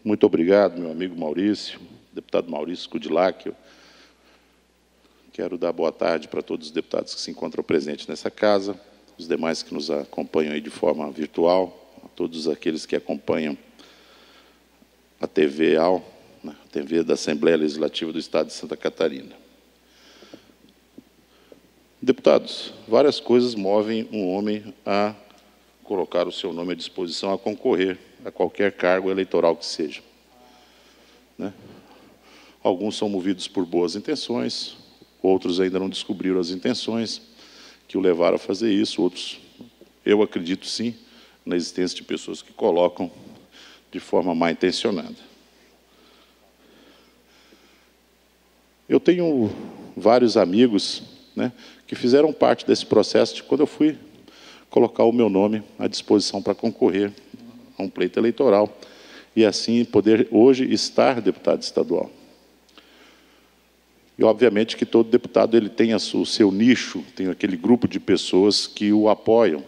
Muito obrigado, meu amigo Maurício, deputado Maurício Kudilac. Quero dar boa tarde para todos os deputados que se encontram presentes nessa casa, os demais que nos acompanham aí de forma virtual, a todos aqueles que acompanham a TV a TV da Assembleia Legislativa do Estado de Santa Catarina. Deputados, várias coisas movem um homem a colocar o seu nome à disposição a concorrer a qualquer cargo eleitoral que seja. Alguns são movidos por boas intenções, outros ainda não descobriram as intenções que o levaram a fazer isso, outros, eu acredito sim, na existência de pessoas que colocam de forma mal intencionada. Eu tenho vários amigos, que fizeram parte desse processo de quando eu fui colocar o meu nome à disposição para concorrer a um pleito eleitoral e, assim, poder hoje estar deputado estadual. E, obviamente, que todo deputado ele tem o seu nicho, tem aquele grupo de pessoas que o apoiam,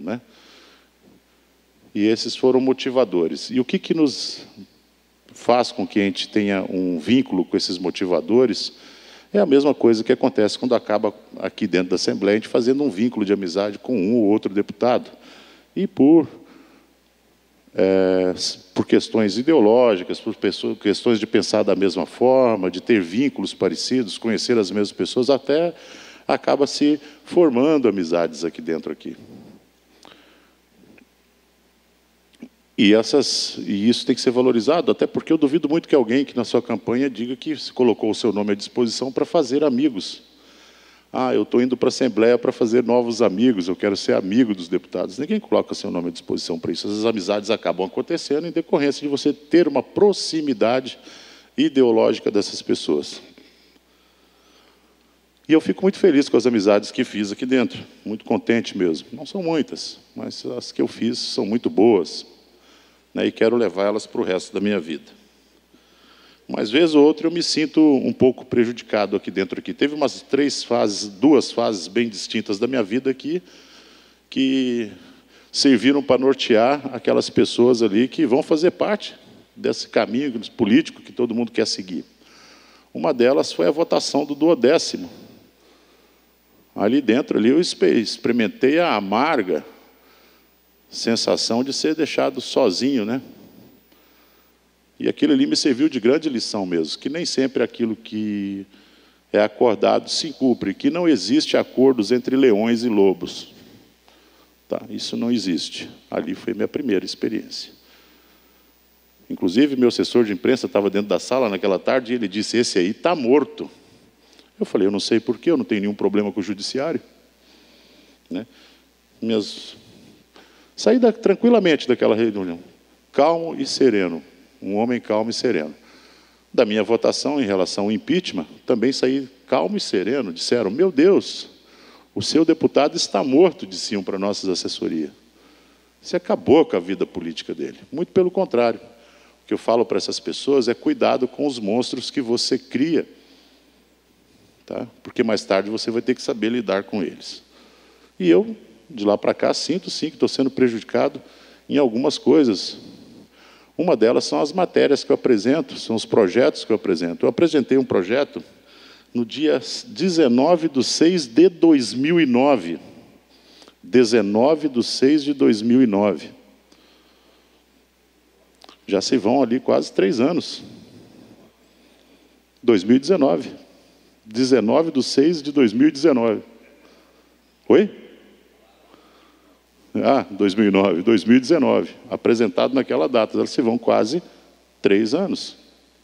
E esses foram motivadores. E o que nos faz com que a gente tenha um vínculo com esses motivadores é a mesma coisa que acontece quando acaba aqui dentro da Assembleia, a gente fazendo um vínculo de amizade com um ou outro deputado. E por questões ideológicas, por questões de pensar da mesma forma, de ter vínculos parecidos, conhecer as mesmas pessoas, até acaba se formando amizades aqui dentro. E isso tem que ser valorizado, até porque eu duvido muito que alguém que na sua campanha diga que se colocou o seu nome à disposição para fazer amigos. Eu estou indo para a Assembleia para fazer novos amigos, eu quero ser amigo dos deputados. Ninguém coloca seu nome à disposição para isso. As amizades acabam acontecendo em decorrência de você ter uma proximidade ideológica dessas pessoas. E eu fico muito feliz com as amizades que fiz aqui dentro, muito contente mesmo. Não são muitas, mas as que eu fiz são muito boas, e quero levar elas para o resto da minha vida. Mas, vez ou outra, eu me sinto um pouco prejudicado aqui dentro. Teve duas fases bem distintas da minha vida aqui, que serviram para nortear aquelas pessoas ali que vão fazer parte desse caminho político que todo mundo quer seguir. Uma delas foi a votação do 12º. Ali dentro, eu experimentei a amarga sensação de ser deixado sozinho, E aquilo ali me serviu de grande lição mesmo, que nem sempre aquilo que é acordado se cumpre, que não existe acordos entre leões e lobos. Isso não existe. Ali foi minha primeira experiência. Inclusive, meu assessor de imprensa estava dentro da sala naquela tarde e ele disse, esse aí está morto. Eu falei, eu não sei porquê, eu não tenho nenhum problema com o judiciário. Saí tranquilamente daquela reunião, calmo e sereno. Um homem calmo e sereno. Da minha votação em relação ao impeachment, também saí calmo e sereno. Disseram, meu Deus, o seu deputado está morto, diziam para nossas assessorias. Você acabou com a vida política dele. Muito pelo contrário. O que eu falo para essas pessoas é cuidado com os monstros que você cria. Porque mais tarde você vai ter que saber lidar com eles. E eu, de lá para cá, sinto sim que estou sendo prejudicado em algumas coisas. Uma delas são as matérias que eu apresento, são os projetos que eu apresento. Eu apresentei um projeto no dia 19/6/2009. 19/6/2009. Já se vão ali quase 3 anos. 2019. 19/6/2019. Oi? 2009, 2019, apresentado naquela data, elas se vão quase 3 anos.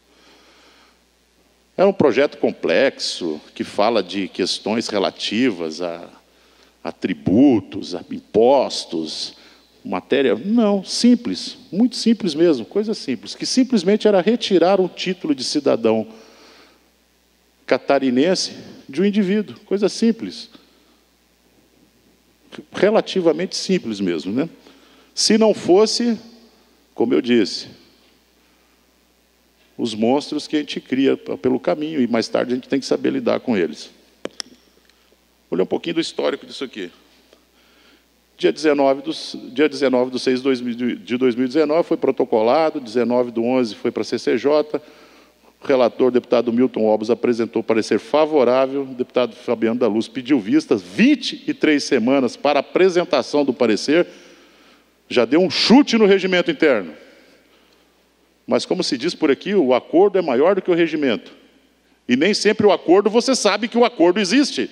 É um projeto complexo, que fala de questões relativas a tributos, a impostos, matéria... Não, simples, muito simples mesmo, coisa simples, que simplesmente era retirar um título de cidadão catarinense de um indivíduo, coisa simples. Relativamente simples mesmo, Se não fosse, como eu disse, os monstros que a gente cria pelo caminho, e mais tarde a gente tem que saber lidar com eles. Olha um pouquinho do histórico disso aqui. Dia 19 de 6 de 2019 foi protocolado, 19 de 11 foi para a CCJ, o relator, deputado Milton Obos, apresentou parecer favorável, o deputado Fabiano da Luz pediu vistas, 23 semanas para apresentação do parecer, já deu um chute no regimento interno. Mas, como se diz por aqui, o acordo é maior do que o regimento. E nem sempre o acordo, você sabe que o acordo existe.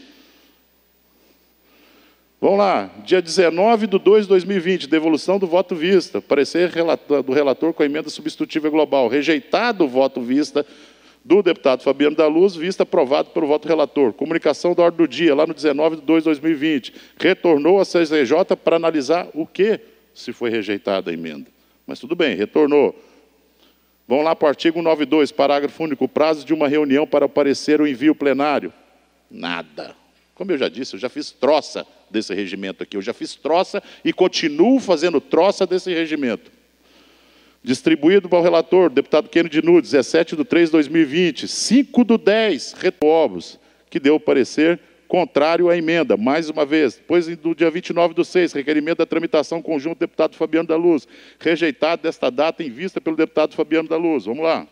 Vamos lá, dia 19 de 2 de 2020, devolução do voto vista, parecer do relator com a emenda substitutiva global, rejeitado o voto vista do deputado Fabiano da Luz, vista aprovado pelo voto relator. Comunicação da ordem do dia, lá no 19 de 2 de 2020, retornou à CCJ para analisar o que se foi rejeitada a emenda. Mas tudo bem, retornou. Vamos lá para o artigo 92, parágrafo único, prazo de uma reunião para o parecer o envio plenário. Nada. Como eu já disse, eu já fiz troça desse regimento aqui, eu já fiz troça e continuo fazendo troça desse regimento. Distribuído para o relator, deputado Kennedy Nunes, 17 de 3 de 2020, 5 de 10, Obos, que deu o parecer contrário à emenda, mais uma vez. Depois, do dia 29 de 6, requerimento da tramitação conjunto do deputado Fabiano da Luz, rejeitado desta data em vista pelo deputado Fabiano da Luz. Vamos lá.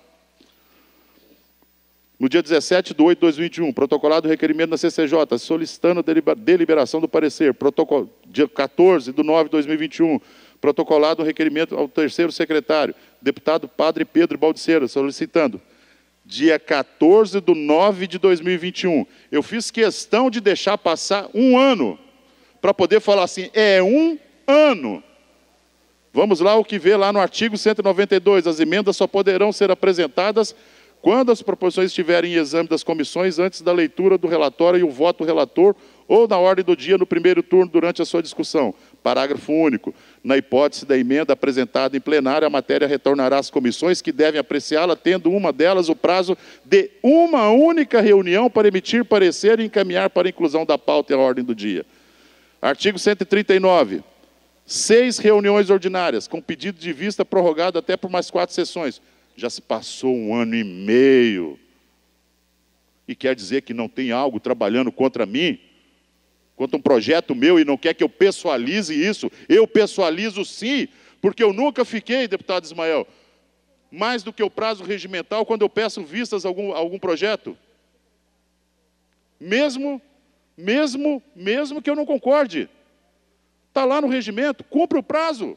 No dia 17 de 8 de 2021, protocolado o requerimento da CCJ, solicitando a deliberação do parecer. Dia 14 de 9 de 2021, protocolado o requerimento ao terceiro secretário, deputado Padre Pedro Baldiceira, solicitando. Dia 14 de 9 de 2021, eu fiz questão de deixar passar um ano, para poder falar assim, é um ano. Vamos lá, o que vê lá no artigo 192, as emendas só poderão ser apresentadas quando as proposições estiverem em exame das comissões, antes da leitura do relatório e o voto do relator, ou na ordem do dia no primeiro turno durante a sua discussão. Parágrafo único. Na hipótese da emenda apresentada em plenário, a matéria retornará às comissões que devem apreciá-la, tendo uma delas o prazo de uma única reunião para emitir parecer e encaminhar para a inclusão da pauta e a ordem do dia. Artigo 139. 6 reuniões ordinárias, com pedido de vista prorrogado até por mais 4 sessões. Já se passou 1 ano e meio. E quer dizer que não tem algo trabalhando contra mim? Contra um projeto meu e não quer que eu pessoalize isso? Eu pessoalizo sim, porque eu nunca fiquei, deputado Ismael, mais do que o prazo regimental quando eu peço vistas a algum projeto. Mesmo que eu não concorde. Está lá no regimento, cumpre o prazo.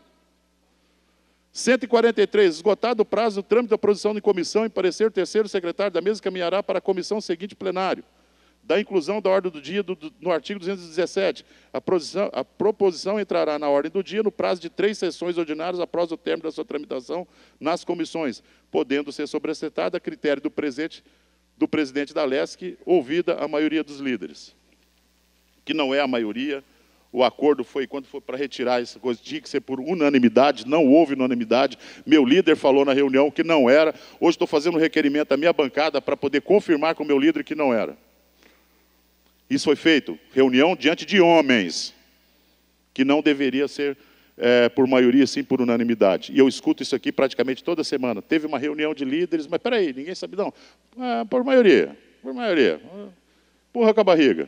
143, esgotado o prazo do trâmite da produção de comissão, em parecer o terceiro secretário da mesa caminhará para a comissão seguinte plenário. Da inclusão da ordem do dia no artigo 217, a proposição entrará na ordem do dia no prazo de 3 sessões ordinárias após o término da sua tramitação nas comissões, podendo ser sobressetada a critério do presidente da LESC, ouvida a maioria dos líderes. Que não é a maioria. O acordo foi, quando foi para retirar essa coisa, tinha que ser por unanimidade, não houve unanimidade. Meu líder falou na reunião que não era. Hoje estou fazendo um requerimento à minha bancada para poder confirmar com o meu líder que não era. Isso foi feito, reunião diante de homens, que não deveria ser por maioria, sim por unanimidade. E eu escuto isso aqui praticamente toda semana. Teve uma reunião de líderes, mas espera aí, ninguém sabe não. Por maioria. Empurra com a barriga.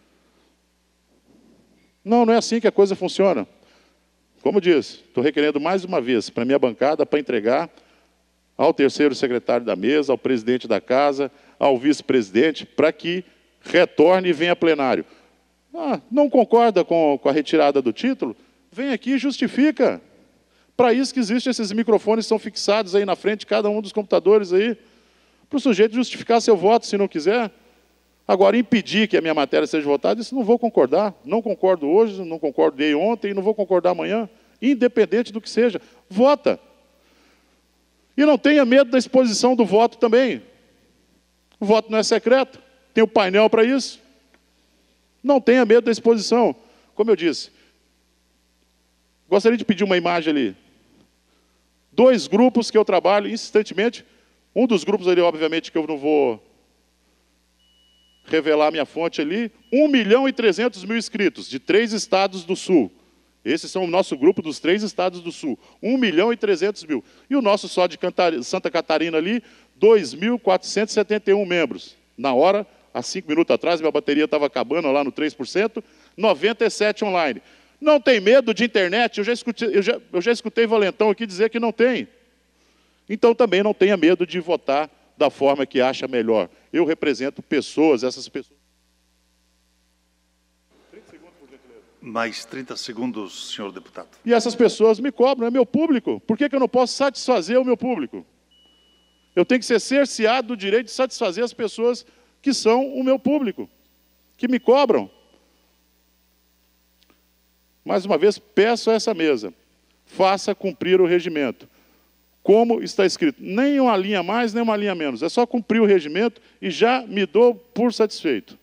Não é assim que a coisa funciona. Como eu disse, estou requerendo mais uma vez para a minha bancada para entregar ao terceiro secretário da mesa, ao presidente da casa, ao vice-presidente, para que retorne e venha a plenário. Não concorda com a retirada do título? Vem aqui e justifica. Para isso que existem esses microfones que são fixados aí na frente de cada um dos computadores aí, para o sujeito justificar seu voto, se não quiser. Agora, impedir que a minha matéria seja votada, isso não vou concordar. Não concordo hoje, não concordei ontem e não vou concordar amanhã. Independente do que seja, vota. E não tenha medo da exposição do voto também. O voto não é secreto, tem o painel para isso. Não tenha medo da exposição. Como eu disse, gostaria de pedir uma imagem ali. 2 grupos que eu trabalho insistentemente. Um dos grupos ali, obviamente, que eu não vou revelar minha fonte ali, 1.300.000 inscritos, de 3 estados do Sul. Esses são o nosso grupo dos 3 estados do Sul. 1.300.000. E o nosso só de Santa Catarina ali, 2.471 membros. Na hora, há 5 minutos atrás, minha bateria estava acabando lá no 3%, 97 online. Não tem medo de internet? Eu já escutei valentão aqui dizer que não tem. Então também não tenha medo de votar da forma que acha melhor. Eu represento pessoas, essas pessoas... 30 segundos, por gentileza. Mais 30 segundos, senhor deputado. E essas pessoas me cobram, é meu público. Por que eu não posso satisfazer o meu público? Eu tenho que ser cerceado do direito de satisfazer as pessoas que são o meu público, que me cobram. Mais uma vez, peço a essa mesa, faça cumprir o regimento. Como está escrito, nem uma linha mais, nem uma linha menos. É só cumprir o regimento e já me dou por satisfeito.